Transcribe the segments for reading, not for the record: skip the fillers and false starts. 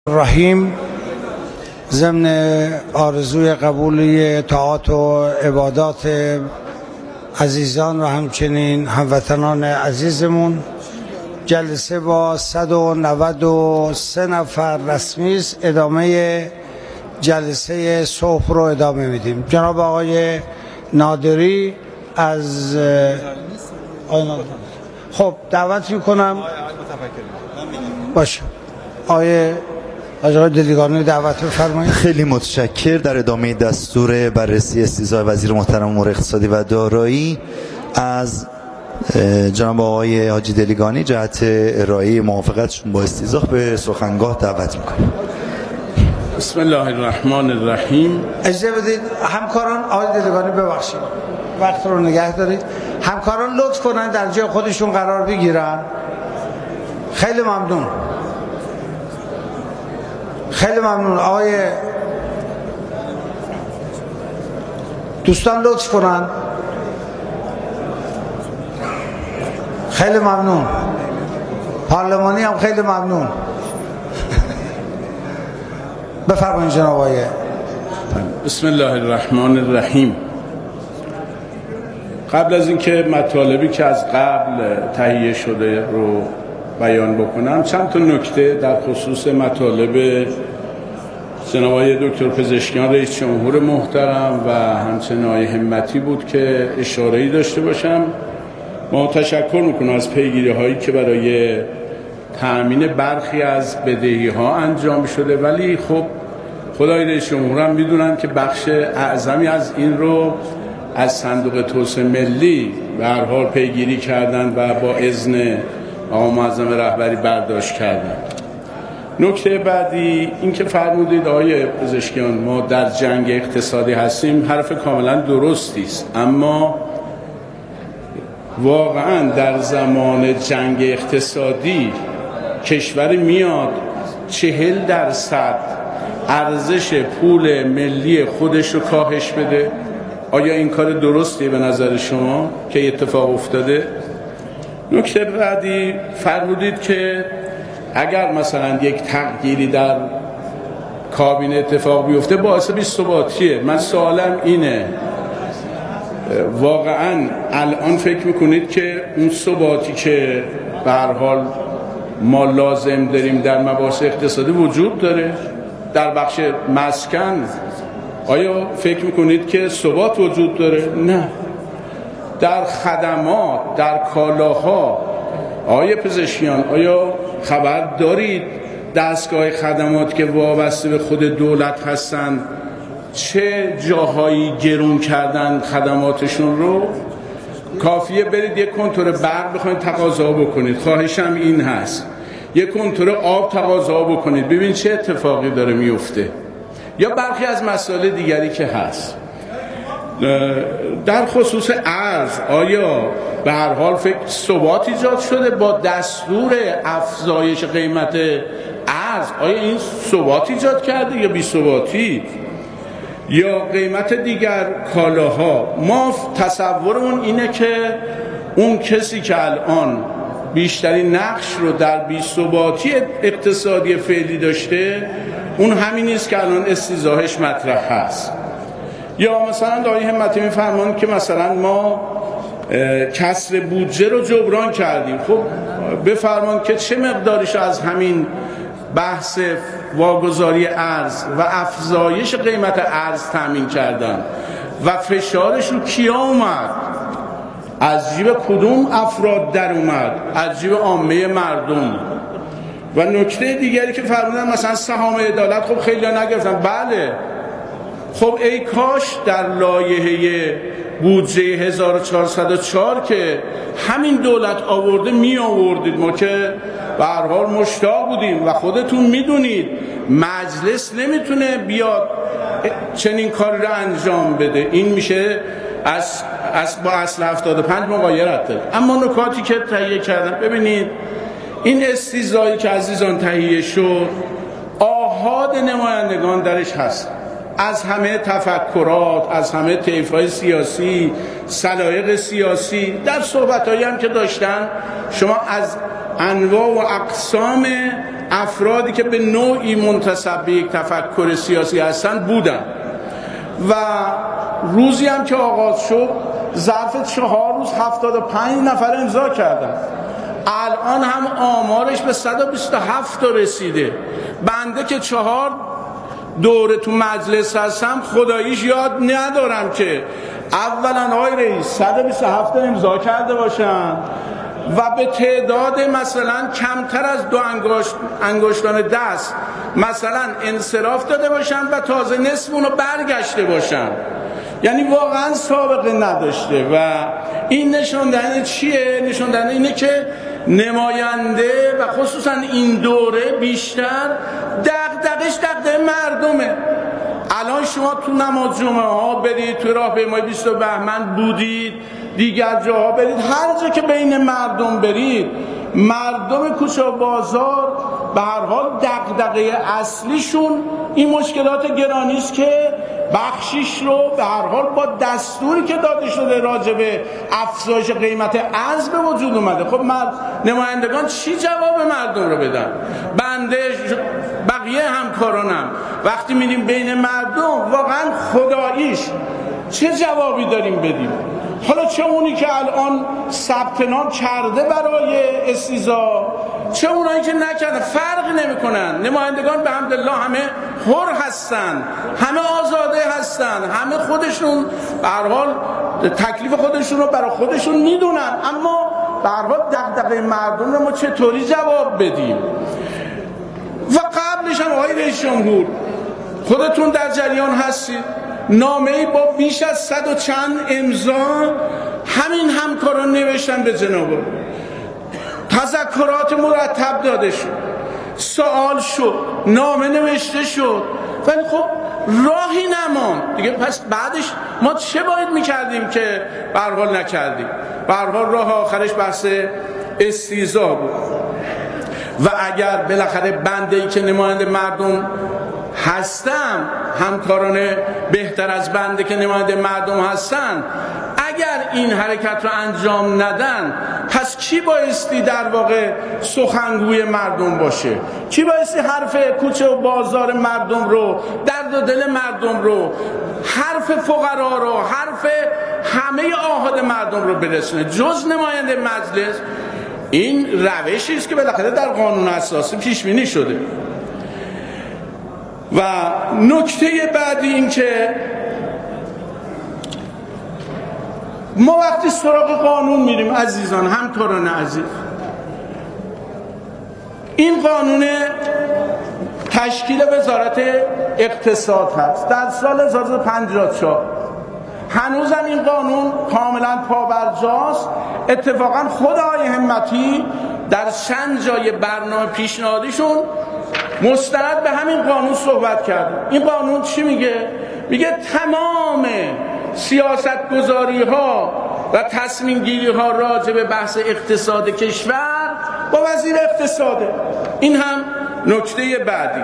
رحیم، ضمن آرزوی قبولی طاعات و عبادات عزیزان و همچنین هموطنان عزیزمون، جلسه با 193 نفر رسمی است. ادامه جلسه صبح رو ادامه میدیم. جناب آقای نادری از خب دعوت میکنم باشه. آقای دلیگانی دعوت بفرمایید. خیلی متشکر. در ادامه دستور بررسی استیضاح وزیر محترم امور اقتصادی و دارایی از جناب آقای حاجی دلیگانی جهت ارائه موافقتشون با استیضاح به سخنگاه دعوت میکنم. بسم الله الرحمن الرحیم. اجازه بدید همکاران، آقای دلیگانی ببخشید وقت رو نگه دارید، همکاران لطف کنن در جای خودشون قرار بگیرن. خیلی ممنون، خیلی ممنون. آقای دوستان لطف کنن. خیلی ممنون. پارلمانی هم خیلی ممنون. بفرمایید جناب آقای. بسم الله الرحمن الرحیم. قبل از اینکه مطالبی که از قبل تهیه شده رو بیان بکنم، چند تا نکته در خصوص مطالب جناب آقای دکتر پزشکیان رئیس جمهور محترم و همچنین آقای همتی بود که اشاره‌ای داشته باشم. ما تشکر میکنم از پیگیری هایی که برای تأمین برخی از بدهی ها انجام شده، ولی خب خدای رئیس جمهور هم میدونن که بخش اعظمی از این رو از صندوق توسعه ملی به هر حال پیگیری کردن و با اذن آقا معظم رهبری برداشت کردن. نکته بعدی این که فرمودید آقای پزشکیان ما در جنگ اقتصادی هستیم، حرف کاملا درستی است، اما واقعا در زمان جنگ اقتصادی کشوری میاد 40% ارزش پول ملی خودش رو کاهش بده؟ آیا این کار درستیه به نظر شما که اتفاق افتاده؟ نکته بعدی فرمودید که اگر مثلا یک تغییری در کابینه اتفاق بیفته باعث بی‌ثباتیه. من سوالم اینه، واقعا الان فکر میکنید که اون ثباتی که به هر حال ما لازم داریم در مباحث اقتصادی وجود داره؟ در بخش مسکن آیا فکر میکنید که ثبات وجود داره؟ نه. در خدمات، در کالاها آیا پزشکیان آیا خبر دارید دستگاه خدمات که وابسته به خود دولت هستند چه جاهایی گرون کردن خدماتشون رو؟ کافیه برید یک کنتور برق بخواید تقاضا بکنید، خواهشم این هست، یک کنتور آب تقاضا بکنید، ببین چه اتفاقی داره میفته. یا برخی از مسائل دیگری که هست در خصوص ارز، آیا به هر حال فکر ثبات ایجاد شده با دستور افزایش قیمت ارز؟ آیا این ثبات ایجاد کرده یا بی ثباتی؟ یا قیمت دیگر کالاها، ما تصورمون اینه که اون کسی که الان بیشترین نقش رو در بی ثباتی اقتصادی فعلی داشته اون همین نیست که الان استیضاحش مطرح هست. یا مثلا آقای همتی میفرمان که مثلا ما کسر بودجه رو جبران کردیم. خب بفرمان که چه مقداریش از همین بحث واگذاری ارز و افزایش قیمت ارز تامین کردن و فشارش رو کیا اومد؟ از جیب کدوم افراد در اومد؟ از جیب عامه مردم. و نکته دیگری که فرمودن مثلا سهام عدالت، خب خیلی ها نگرفتن. بله، خب ای کاش در لایحه بودجه 1404 که همین دولت آورده می آوردید، ما که به هر حال مشتاق بودیم و خودتون میدونید مجلس نمیتونه بیاد چنین کاری رو انجام بده. این میشه با اصل 75 مغایرت داره. اما نکاتی که تهیه کردن، ببینید این استیضاحی که عزیزان تهیه شد آحاد نمایندگان درش هست، از همه تفکرات، از همه طیف‌های سیاسی، سلایق سیاسی. در صحبت‌هایی هم که داشتن شما از انواع و اقسام افرادی که به نوعی منتسب به یک تفکر سیاسی هستند بودن و روزی هم که آغاز شد ظرف 4 روز 75 نفر امضا کردن. الان هم آمارش به 127 رسیده. بنده که 4 دوره تو مجلس هستم خداییش یاد ندارم که اولا آقای رئیس 127 امضا کرده باشن و به تعداد مثلا کمتر از 2 انگشتان دست مثلا انصراف داده باشن و تازه نصف اونو برگشته باشن. یعنی واقعا سابقه نداشته و این نشان دهنده چیه؟ نشان دهنده اینه که نماینده و خصوصا این دوره بیشتر دغدغش دغدغه مردمه. الان شما تو نماز جمعه ها برید، تو راهپیمایی 20 بهمن بودید، دیگر جاها برید، هر جا که بین مردم برید، مردم کوچه و بازار به هر حال دغدغه اصلیشون این مشکلات گرانی است که بخشیش رو به هر حال با دستوری که داده شده راجع به افزایش قیمت ارز به وجود اومده. خب نمایندگان چی جواب مردم رو بدن؟ بنده بقیه همکارانم وقتی میریم بین مردم واقعا خداییش چه جوابی داریم بدیم؟ حالا چه اونی که الان ثبت نام کرده برای استیضاح، چه اونایی که نکردن، فرق نمیکنن. نمایندگان به حمدالله همه حر هستن، همه آزاده هستن، همه خودشون به هر حال تکلیف خودشون رو برای خودشون میدونن، اما به هر حال دغدغه مردم رو ما چطوری جواب بدیم؟ و قبلش هم آقای رئیس جمهور خودتون در جریان هستید، نامه‌ای با بیش از 100 و چند امضا همین همکاران نوشتن به جناب عالی، تذکرات مرتب داده شد، سوال شد، نامه نوشته شد، ولی خب راهی نماند دیگه. پس بعدش ما چه باید میکردیم که به هر حال نکردیم؟ به هر حال راه آخرش بحث استیضاح بود. و اگر بالاخره بنده‌ای که نماینده مردم هستم، همکاران بهتر از بنده که نماینده مردم هستن، اگر این حرکت رو انجام ندن، پس کی بایستی در واقع سخنگوی مردم باشه؟ کی بایستی حرف کوچه و بازار مردم رو، درد و دل مردم رو، حرف فقرا رو، حرف همه آحاد مردم رو برسونه جز نماینده مجلس؟ این روشی است که بالاخره در قانون اساسی پیش بینی شده. و نکته بعدی این که ما وقتی سراغ قانون میریم عزیزان، همکاران عزیز، این قانون تشکیل وزارت اقتصاد هست در سال 1954. هنوزم این قانون کاملا پابرجاست. اتفاقا خود آقای همتی در چند جای برنامه پیشنهادیشون مستند به همین قانون صحبت کرده. این قانون چی میگه؟ میگه تمام سیاست گذاری ها و تصمیم گیری ها راجع به بحث اقتصاد کشور با وزیر اقتصاده. این هم نکته بعدی.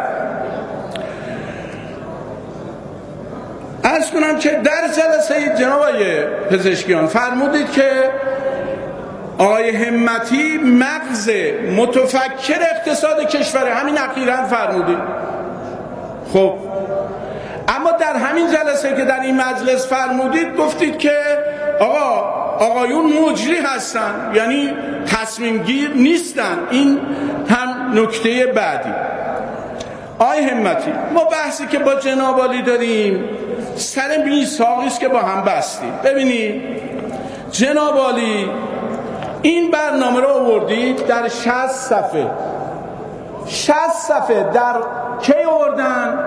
عرض کنم که در جلسه جناب آقای پزشکیان فرمودید که آقای همتی مغز متفکر اقتصاد کشوره، همین اخیراً فرمودید. خب اما در همین جلسه که در این مجلس فرمودید گفتید که آقایون مجری هستن، یعنی تصمیم گیر نیستن. این هم نکته بعدی. آقای همتی، ما بحثی که با جناب عالی داریم سر میثاقی است که با هم بستیم. ببینید جناب عالی این برنامه رو آوردید در 60 صفحه. 60 صفحه در کی آوردن؟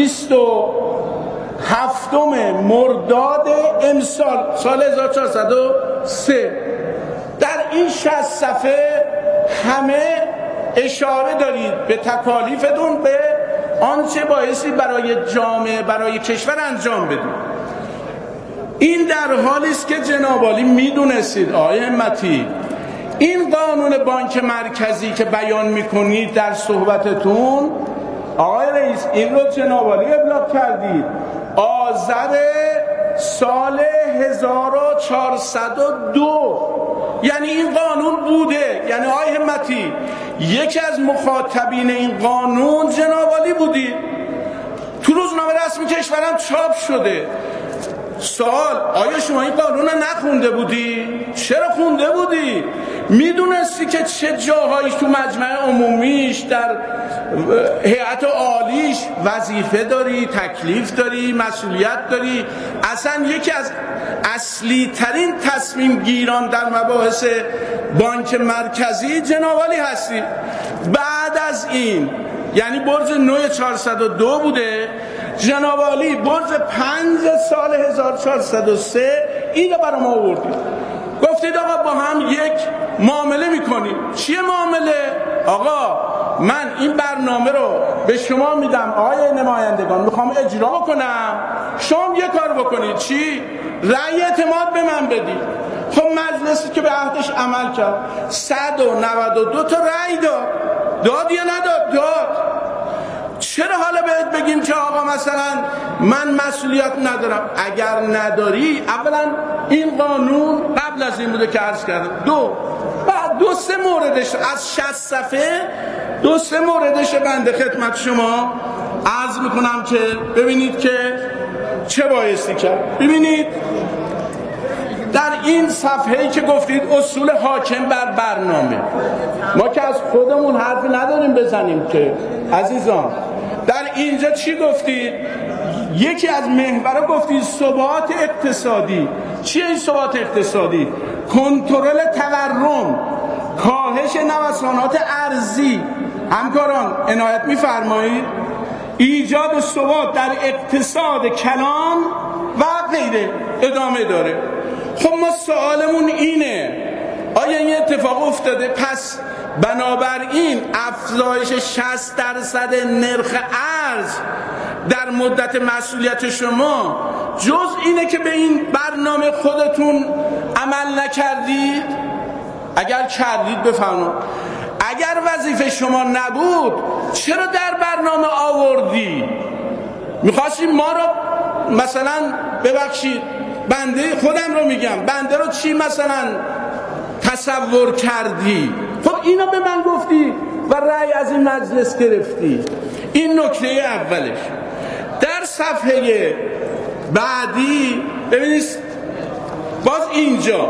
27 مرداد امسال، سال 1403. در این 60 صفحه همه اشاره دارید به تکالیفتون، به آنچه بایستی برای جامعه، برای کشور انجام بدید. این در حالی است که جناب عالی میدونستید آقای همتی این قانون بانک مرکزی که بیان میکنید در صحبتتون، آقای رئیس این رو جناب عالی ابلاغ کردید آذر سال 1402 یعنی این قانون بوده. یعنی آقای همتی یکی از مخاطبین این قانون جناب عالی بودی، تو روزنامه رسمی کشورم چاپ شده. سوال، آیا شما این قانون رو نخونده بودی؟ چرا خونده بودی؟ میدونستی که چه جاهایش تو مجمع عمومیش، در هیئت عالیش وظیفه داری، تکلیف داری، مسئولیت داری. اصلا یکی از اصلی ترین تصمیم گیران در مباحث بانک مرکزی جناب عالی هستی. بعد از این یعنی برج 9402 بوده، جناب عالی برج 5 سال 1403 اینو برام آوردید، گفتید آقا با هم یک معامله میکنیم. چیه معامله؟ آقا من این برنامه رو به شما میدم آقای نمایندگان، میخوام اجرا کنم، شما یه کار بکنید. چی؟ رأی اعتماد به من بدید. خب مجلسی که به عهدش عمل کرد 192 تا رأی داد یا نداد؟ داد. چرا حالا بهت بگیم که آقا مثلا من مسئولیت ندارم؟ اگر نداری، اولا این قانون قبل از این بوده که عرض کردم، بعد 2-3 موردش از 60 صفحه 2-3 موردش بنده خدمت شما عرض میکنم که ببینید که چه بایستی کرد. ببینید در این صفحه‌ای که گفتید اصول حاکم بر برنامه، ما که از خودمون حرفی نداریم بزنیم که عزیزان. در اینجا چی گفتید؟ یکی از محورها گفتید ثبات اقتصادی. چیه این ثبات اقتصادی؟ کنترل تورم، کاهش نوسانات ارزی. همکاران عنایت می‌فرمایید؟ ایجاد ثبات در اقتصاد کلان و غیره. ادامه داره. خب ما سوالمون اینه، آیا این اتفاق افتاده؟ پس بنابراین افزایش 60% نرخ ارز در مدت مسئولیت شما جز اینه که به این برنامه خودتون عمل نکردید؟ اگر کردید بفرمایید. اگر وظیفه شما نبود چرا در برنامه آوردی؟ میخواستی ما رو مثلا، ببخشید بنده خودم رو میگم، بنده رو چی مثلا تصور کردی؟ خب اینا به من گفتی و رأی از این مجلس گرفتی. این نکته اولش. در صفحه بعدی ببینید باز اینجا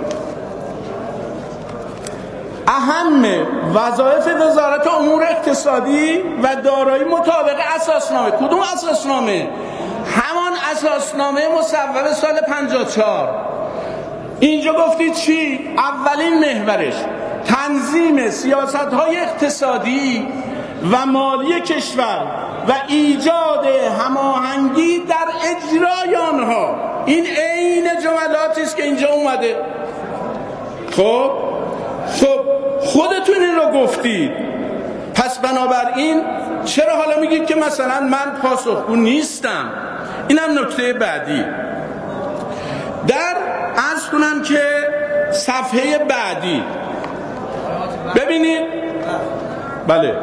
اهم وظایف وزارت امور اقتصادی و دارایی مطابق اساسنامه. کدوم اساسنامه؟ همان اساسنامه مصوبه سال 54. اینجا گفتید چی؟ اولین محورش تنظیم سیاست‌های اقتصادی و مالی کشور و ایجاد هماهنگی در اجرای آنها. این عین جملاتی است که اینجا اومده. خب خودتون این رو گفتید. پس بنابراین چرا حالا میگید که مثلا من پاسخگو نیستم؟ اینم نکته بعدی. در عرض کنم که صفحه بعدی ببینید. بله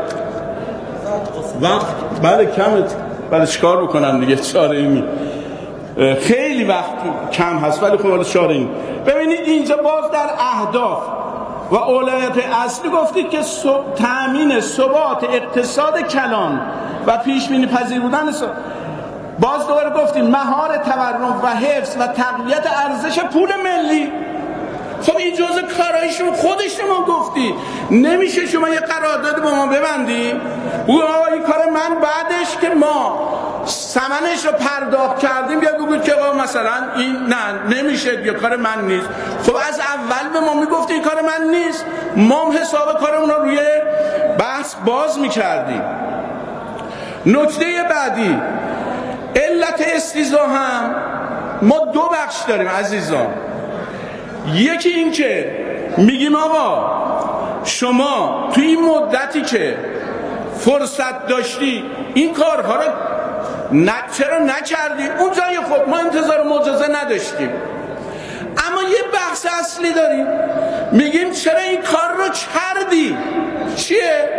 وقت بله کمه، بله چیکار بکنم دیگه، چاره اینی خیلی وقت کم هست ولی خب چاره این. ببینید اینجا باز در اهداف و اولویت اصلی گفتید که تأمین ثبات اقتصاد کلان و پیش‌بینی پذیر بودن باز دوباره گفتیم مهار تورم و حفظ و تقویت ارزش پول ملی. خب این جزء کارایشون خود شما گفتی. نمیشه شما یه قرارداد با ما ببندی او این کار من بعدش که ما ثمنش رو پرداخت کردیم یا بگید که مثلا این نه نمیشه یا کار من نیست. خب از اول به ما میگفتی این کار من نیست، ما هم حساب کارمون رو روی بحث باز میکردیم. نکته بعدی علت استیضاح هم ما دو بخش داریم عزیزان. یکی این که میگیم آقا شما توی این مدتی که فرصت داشتی این کارها رو چرا نکردی؟ اون جای خود ما انتظار معجزه نداشتیم. اما یه بحث اصلی داریم، میگیم چرا این کار رو کردی؟ چیه؟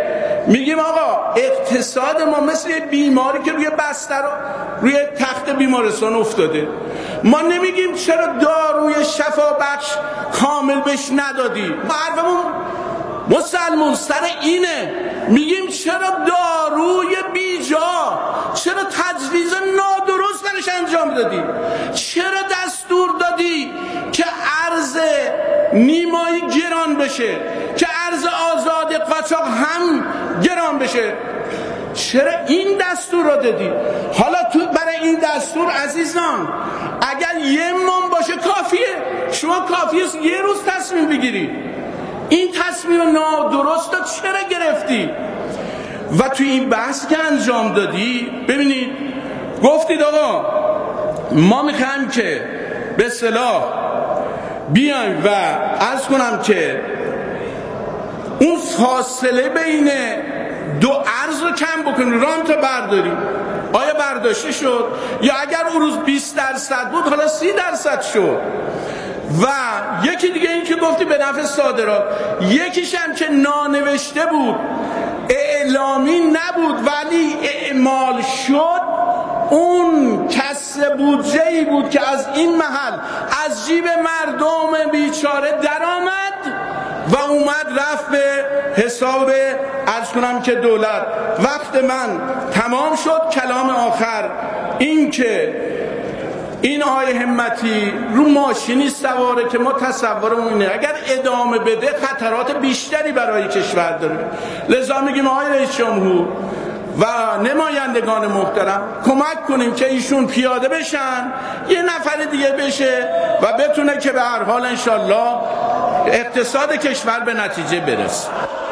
میگیم آقا اقتصاد ما مثل یه بیماری که روی بستر روی تخت بیمارستان افتاده. ما نمیگیم چرا داروی شفا بخش کامل بهش ندادی، ما حرفمون مسلمون سر اینه، میگیم چرا داروی بیجا، چرا تجویز نادرست برش انجام دادی، چرا دستور دادی که ارز نیمایی گران بشه، که ارز آزاد قاچاق هم گران بشه، چرا این دستور رو دادی؟ حالا تو برای این دستور عزیزان اگر یه من باشه کافیه، شما کافیه یه روز تصمیم بگیری. این تصمیم نادرست چرا گرفتی؟ و توی این بحث که انجام دادی ببینید گفتید آقا ما میخوایم که به اصطلاح بیایم و عرض کنم که اون فاصله بین دو ارز رو کم بکنیم، رانت رو برداریم. آیا برداشته شد؟ یا اگر اون روز 20% بود حالا 30% شد؟ و یکی دیگه این که گفتی به نفع صادرات، یکیش هم که نانوشته بود، اعلامی نبود ولی اعمال شد، اون کسر بودجه‌ای بود که از این محل از جیب مردم بیچاره درآمد و اومد رفت به حساب عرض کنم که دولت. وقت من تمام شد. کلام آخر این که این آقای همتی رو ماشینی سواره که ما تصورمون اینه اگر ادامه بده خطرات بیشتری برای کشور داره. لذا میگیم آقای رئیس جمهور و نمایندگان محترم کمک کنیم که ایشون پیاده بشن، یه نفر دیگه بشه و بتونه که به هر حال انشالله اقتصاد کشور به نتیجه برسه.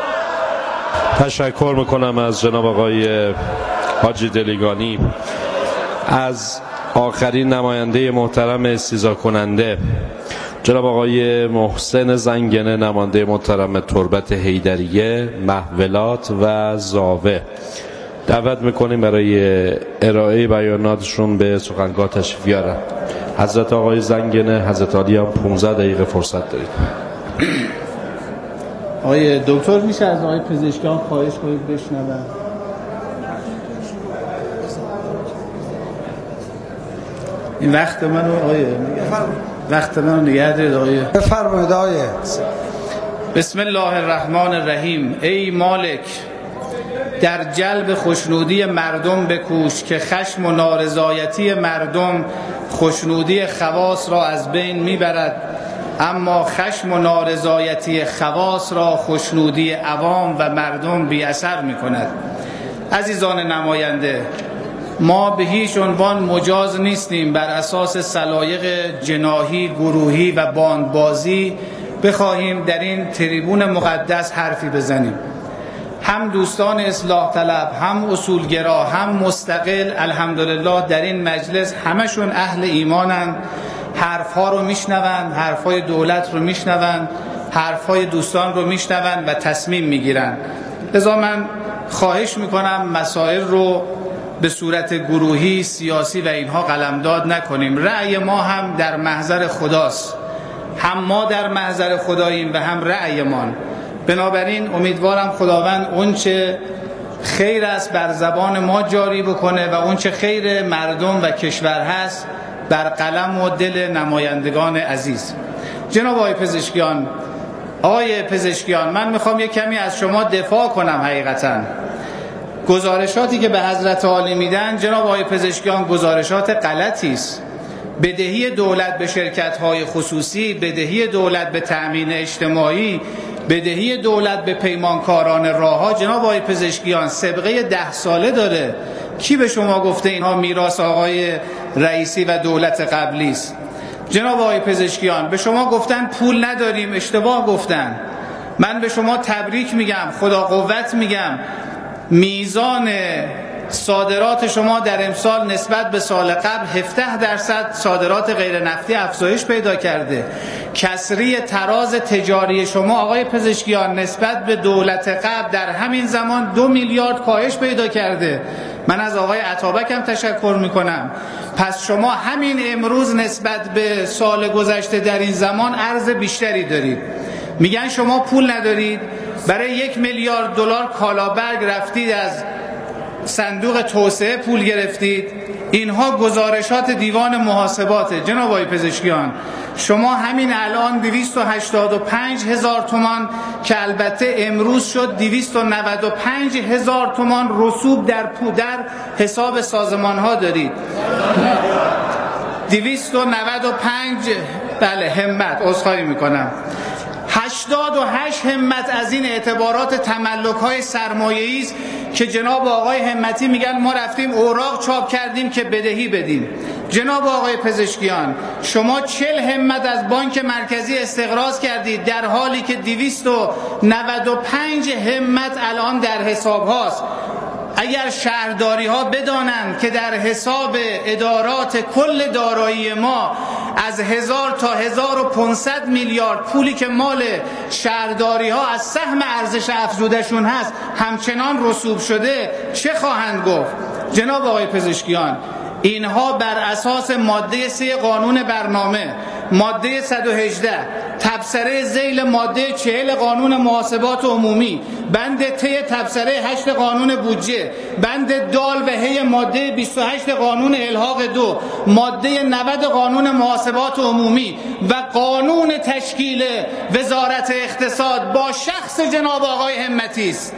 تشکر میکنم از جناب آقای حاجی دلیگانی. از آخرین نماینده محترم استیضاح کننده جناب آقای محسن زنگنه، نماینده محترم تربت حیدریه، محولات و زاوه، دعوت میکنیم برای ارائه بیاناتشون به سخنگاه تشریف بیارن. حضرت آقای زنگنه، حضرت عالی هم 15 دقیقه فرصت دارید. آقای دکتر میشه از آقای پزشکیان خواهش کنید بشنون؟ این وقت منو نگه دارید آقای. بفرمایید آقای. بسم الله الرحمن الرحیم. ای مالک، در جلب خوشنودی مردم بکوش که خشم و نارضایتی مردم خوشنودی خواص را از بین میبرد، اما خشم و نارضایتی خواص را خوشنودی عوام و مردم بی اثر میکند. عزیزان نماینده، ما به هیچ عنوان مجاز نیستیم بر اساس سلایق جناحی، گروهی و باندبازی بخواهیم در این تریبون مقدس حرفی بزنیم. هم دوستان اصلاح طلب، هم اصولگرا، هم مستقل، الحمدلله در این مجلس همشون اهل ایمانن، حرفها رو میشنون، حرفهای دولت رو میشنون، حرفهای دوستان رو میشنون و تصمیم میگیرن. لذا من خواهش میکنم مسائل رو به صورت گروهی، سیاسی و اینها قلمداد نکنیم. رأی ما هم در محضر خداست، هم ما در محضر خداییم و هم رأیمان. بنابراین امیدوارم خداوند اونچه خیر است بر زبان ما جاری بکنه و اونچه خیر مردم و کشور هست بر قلم و دل نمایندگان عزیز. جناب آقای پزشکیان، من میخوام یک کمی از شما دفاع کنم. حقیقتا گزارشاتی که به حضرت عالی میدن جناب آقای پزشکیان گزارشات غلطی است. بدهی دولت به شرکت‌های خصوصی، بدهی دولت به تأمین اجتماعی، بدهی دولت به پیمانکاران راه‌ها جناب آقای پزشکیان سابقه 10 ساله داره. کی به شما گفته اینها میراث آقای رئیسی و دولت قبلی است؟ جناب آقای پزشکیان به شما گفتن پول نداریم، اشتباه گفتن. من به شما تبریک میگم، خدا قوت میگم. میزان صادرات شما در امسال نسبت به سال قبل 17% صادرات غیر نفتی افزایش پیدا کرده. کسری تراز تجاری شما آقای پزشکیان نسبت به دولت قبل در همین زمان 2 میلیارد کاهش پیدا کرده. من از آقای عطابک هم تشکر میکنم. پس شما همین امروز نسبت به سال گذشته در این زمان ارز بیشتری دارید. میگن شما پول ندارید. برای 1 میلیارد دلار کالابرگ رفتید از صندوق توسعه پول گرفتید. اینها گزارشات دیوان محاسباته. جناب آقای پزشکیان، شما همین الان 285,000 تومان که البته امروز شد 295,000 تومان رسوب در حساب سازمان ها دارید. 295 بله همت، عذرخواهی میکنم، 88 همت از این اعتبارات تملک های سرمایه‌ای است که جناب آقای همتی میگن ما رفتیم اوراق چاپ کردیم که بدهی بدیم. جناب آقای پزشکیان، شما 40 همت از بانک مرکزی استقراض کردید در حالی که 295 همت الان در حساب هاست. اگر شهرداری ها بدانند که در حساب ادارات کل دارایی ما از 1000 تا 1500 میلیارد پولی که مال شهرداری ها از سهم ارزش افزودشون هست همچنان رسوب شده، چه خواهند گفت؟ جناب آقای پزشکیان، اینها بر اساس ماده 3 قانون برنامه، ماده 118 تبصره ذیل ماده 40 قانون محاسبات عمومی، بند ت تبصره 8 قانون بودجه، بند دال و هی ماده 28 قانون الحاق 2، ماده 90 قانون محاسبات عمومی و قانون تشکیل وزارت اقتصاد با شخص جناب آقای همتی است.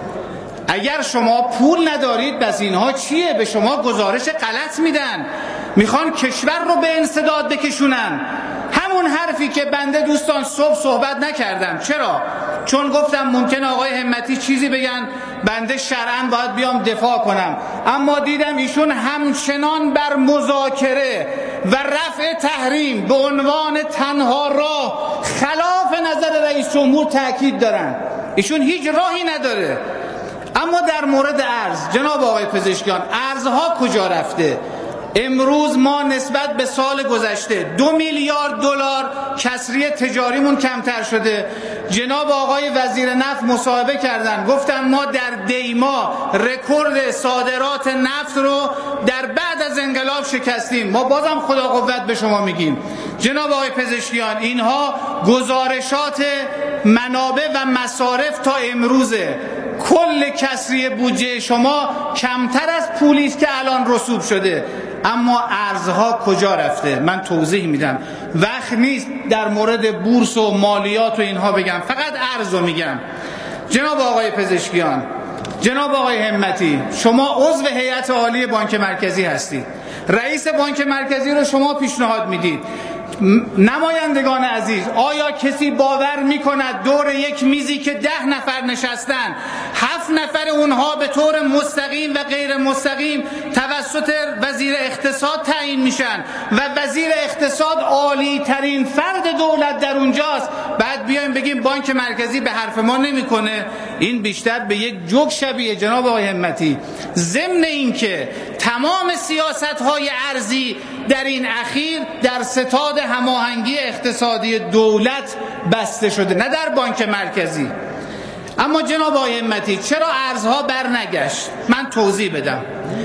اگر شما پول ندارید بس اینها چیه؟ به شما گزارش غلط میدن، میخوان کشور رو به انسداد بکشونن. همون حرفی که بنده دوستان صبح صحبت نکردم. چرا؟ چون گفتم ممکنه آقای همتی چیزی بگن بنده شرعاً باید بیام دفاع کنم، اما دیدم ایشون همچنان بر مذاکره و رفع تحریم به عنوان تنها راه خلاف نظر رئیس جمهور تاکید دارن. ایشون هیچ راهی نداره. اما در مورد ارز، جناب آقای پزشکیان، ارزها کجا رفته؟ امروز ما نسبت به سال گذشته 2 میلیارد دلار کسری تجاریمون کمتر شده. جناب آقای وزیر نفت مصاحبه کردن، گفتن ما در دیما رکورد صادرات نفت رو در بعد از انقلاب شکستیم. ما بازم خدا قوت به شما میگیم. جناب آقای پزشکیان، اینها گزارشات منابع و مصارف تا امروزه. کل کسری بودجه شما کمتر از پولی است که الان رسوب شده. اما ارزها کجا رفته؟ من توضیح میدم، وقت نیست در مورد بورس و مالیات و اینها بگم، فقط ارز رو میگم. جناب آقای پزشکیان، جناب آقای همتی، شما عضو هیئت عالی بانک مرکزی هستید، رئیس بانک مرکزی رو شما پیشنهاد میدید. نمایندگان عزیز، آیا کسی باور میکند دور یک میزی که 10 نفر نشستن، 7 نفر اونها به طور مستقیم و غیر مستقیم توسط وزیر اقتصاد تعیین میشن و وزیر اقتصاد عالی ترین فرد دولت در اونجاست، بعد بیایم بگیم بانک مرکزی به حرف ما نمیکنه؟ این بیشتر به یک جوک شبیه جناب آقای همتی. ضمن اینکه تمام سیاست‌های ارزی در این اخیر در ستاد هماهنگی اقتصادی دولت بسته شده، نه در بانک مرکزی. اما جناب آقای همتی، چرا ارزها برنگشت؟ من توضیح بدم.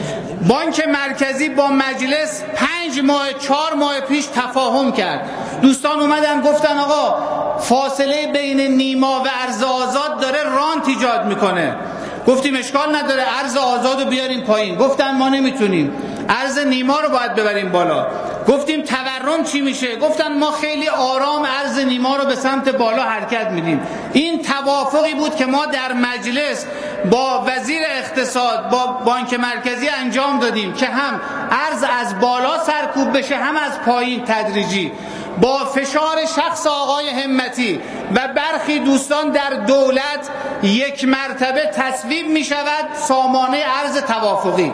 بانک مرکزی با مجلس 5 ماه 4 ماه پیش تفاهم کرد. دوستان اومدن گفتن آقا فاصله بین نیما و ارز آزاد داره رانت ایجاد میکنه. گفتیم اشکال نداره، ارز آزاد رو بیاریم پایین. گفتن ما نمیتونیم، ارز نیما رو باید ببریم بالا. گفتیم تورم چی میشه؟ گفتن ما خیلی آرام ارز نیما رو به سمت بالا حرکت میدیم. این توافقی بود که ما در مجلس با وزیر اقتصاد با بانک مرکزی انجام دادیم که هم ارز از بالا سرکوب بشه، هم از پایین تدریجی. با فشار شخص آقای همتی و برخی دوستان در دولت یک مرتبه تصویب می شود سامانه ارز توافقی.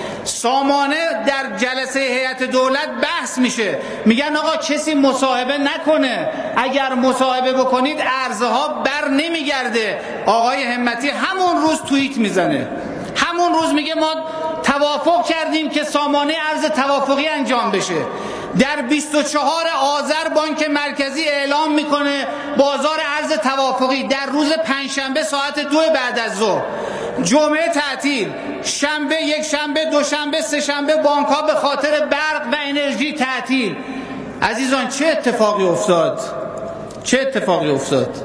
سامانه در جلسه هیئت دولت بحث میشه، میگن آقا کسی مصاحبه نکنه، اگر مصاحبه بکنید ارزها بر نمیگرده. آقای همتی همون روز توییت میزنه، همون روز میگه ما توافق کردیم که سامانه ارز توافقی انجام بشه. در 24 آذر بانک مرکزی اعلام میکنه بازار ارز توافقی در روز پنجشنبه ساعت 2 بعد از ظهر، جمعه تعطیل، شنبه، یک شنبه، دوشنبه، سه شنبه بانک ها به خاطر برق و انرژی تعطیل. عزیزان چه اتفاقی افتاد؟ چه اتفاقی افتاد؟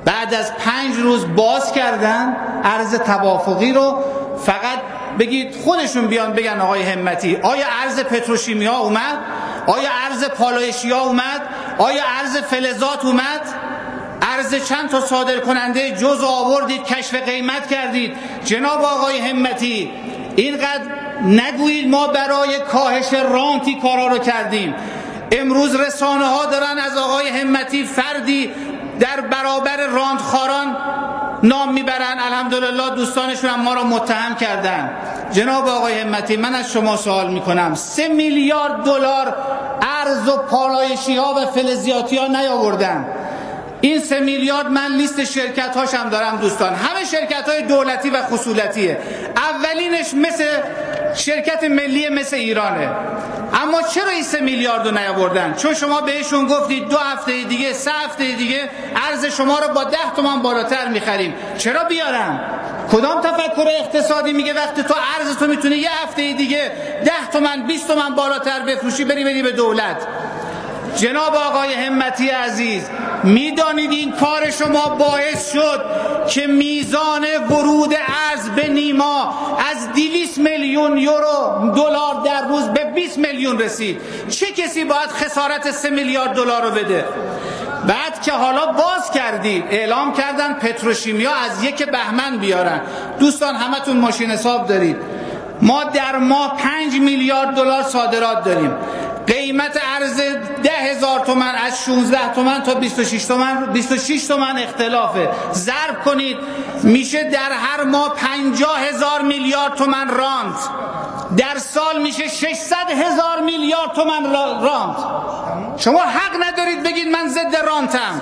بعد از 5 روز باز کردن ارز توافقی رو. فقط بگید خودشون بیان بگن آقای همتی آیا ارز پتروشیمیا اومد؟ آیا ارز پالایشیا اومد؟ آیا ارز فلزات اومد؟ ارز چند تا صادر کننده جز آوردید کشف قیمت کردید؟ جناب آقای همتی اینقدر نگویید ما برای کاهش رانتی کارا رو کردیم. امروز رسانه ها دارن از آقای همتی فردی در برابر راندخاران نام میبرن. الحمدلله دوستانشون هم ما رو متهم کردن. جناب آقای همتی من از شما سوال میکنم 3 میلیارد دلار ارز و پالایشی ها و فلزیاتی ها نیاوردن. این 3 میلیارد من لیست شرکت هاشم دارم دوستان، همه شرکت های دولتی و خصوصیه. اولینش مثل شرکت ملی مثل ایرانه. اما چرا این 3 میلیارد رو نیاوردن؟ چون شما بهشون گفتید 2 هفته دیگه 3 هفته دیگه ارز شما رو با 10 تومان بالاتر میخریم. چرا بیارم؟ کدام تفکر اقتصادی میگه وقتی تو ارز تو میتونی 1 هفته دیگه 10 تومان 20 تومان بالاتر بفروشی بری بدی به دولت؟ جناب آقای همتی عزیز میدانید این کار شما باعث شد که میزان ورود ارز به نیما از 200 میلیون یورو دلار در روز به 20 میلیون رسید. چه کسی باید خسارت 3 میلیارد دلار رو بده؟ بعد که حالا باز کردید اعلام کردن پتروشیمیا از 1 بهمن بیارن. دوستان همتون ماشین حساب دارید، ما در ماه 5 میلیارد دلار صادرات داریم. قیمت ارز 10,000 تومان از 16 تومان تا 26 تومان اختلافه. ضرب کنید میشه در هر ماه 50,000 میلیارد تومان رانت. در سال میشه 600,000 میلیارد تومان رانت. شما حق ندارید بگید من ضد رانتم.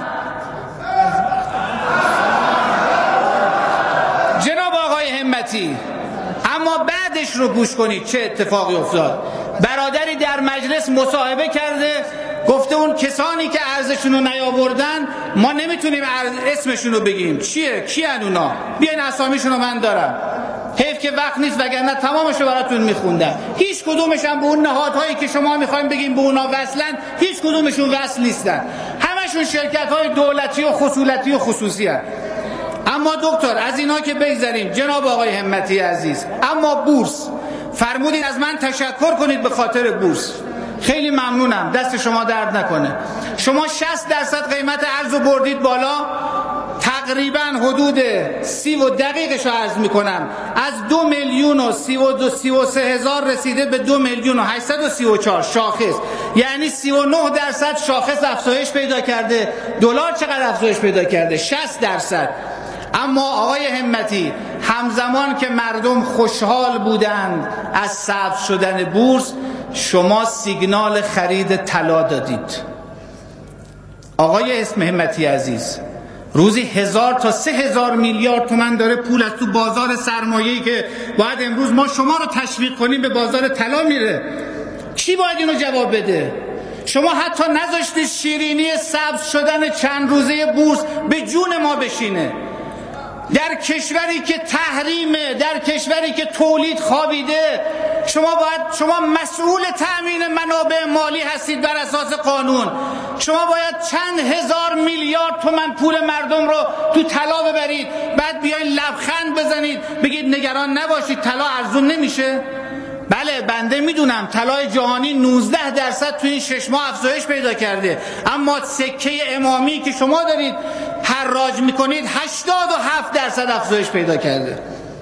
جناب آقای همتی اما بعدش رو گوش کنید چه اتفاقی افتاد. برادری در مجلس مصاحبه کرده گفته اون کسانی که ارزشون رو نیاوردن ما نمیتونیم اسمشون رو بگیم. چیه؟ کیان اونا؟ بیاین اسامیشون رو من دارم. حیف که وقت نیست وگرنه تمامش رو براتون میخوندم. هیچ کدومش هم به اون نهادهایی که شما میخوایم بگیم به اونا وصلن هیچ کدومشون وصل نیستن. همشون شرکت‌های دولتی و خصوصی و خصوصی هستند. اما دکتر از اینا که بگذاریم جناب آقای همتی عزیز، اما بورس فرمودید از من تشکر کنید به خاطر بورس. خیلی ممنونم، دست شما درد نکنه. شما 60% قیمت ارز رو بردید بالا، تقریبا حدود 30 و دقیقش رو عرض میکنم از 2 میلیون و 33 هزار رسیده به 2 میلیون و 834 شاخص، یعنی 39% شاخص افزایش پیدا کرده. دلار چقدر افزایش پیدا کرده؟ 60%. اما آقای همتی همزمان که مردم خوشحال بودند از سبز شدن بورس شما سیگنال خرید طلا دادید. آقای همتی عزیز روزی 1000 تا 3000 میلیارد تومان داره پول از تو بازار سرمایه‌ای که باید امروز ما شما رو تشویق کنیم به بازار طلا میره. کی باید اینو جواب بده؟ شما حتی نذاشتید شیرینی سبز شدن چند روزه بورس به جون ما بشینه. در کشوری که تحریمه، در کشوری که تولید خوابیده، شما مسئول تأمین منابع مالی هستید بر اساس قانون. شما باید چند هزار میلیارد تومان پول مردم رو تو طلا ببرید، بعد بیاین لبخند بزنید بگید نگران نباشید طلا ارزون نمیشه. بله بنده میدونم طلای جهانی 19% تو این 6 ماه افزایش پیدا کرده، اما سکه امامی که شما دارید حراج میکنید 87% افزایش پیدا کرده.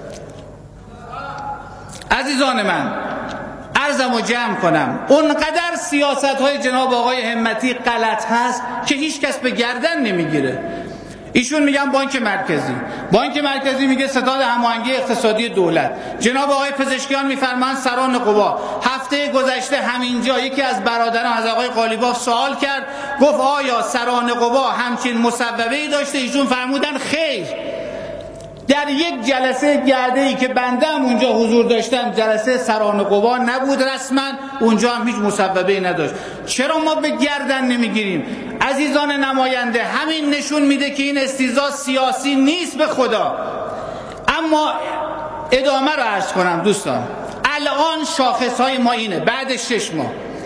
عزیزان من عرضمو جمع کنم، اونقدر سیاست های جناب آقای همتی غلط هست که هیچ کس به گردن نمیگیره. ایشون میگن بانک مرکزی میگه ستاد هماهنگی اقتصادی دولت. جناب آقای پزشکیان میفرمایند سران قوا. هفته گذشته همینجا یکی از برادران از آقای قالیباف سوال کرد، گفت آیا سران قوا همچین مصوبه‌ای داشته؟ ایشون فرمودن خیر. در یک جلسه گرده‌ای که بنده هم اونجا حضور داشتم، جلسه سران قوا نبود رسما، اونجا هم هیچ مصوبه‌ای نداشت. چرا ما به گردن نمیگیریم؟ عزیزان نماینده، همین نشون میده که این استیضاح سیاسی نیست به خدا. اما ادامه رو عرض کنم دوستان، الان شاخصهای ما اینه. بعد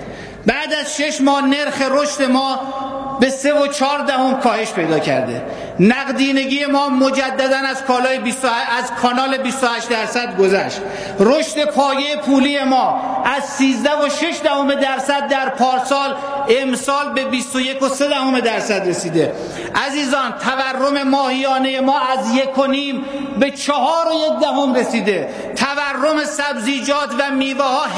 از 6 ماه نرخ رشد ما به 3.4 کاهش پیدا کرده. نقدینگی ما مجددا از کانال 28% گذشت. رشد پایه پولی ما از 13.6% در پارسال امسال به 21.3% رسیده. عزیزان، تورم ماهیانه ما از 1.5 به 4.1 رسیده. تورم سبزیجات و میوه ها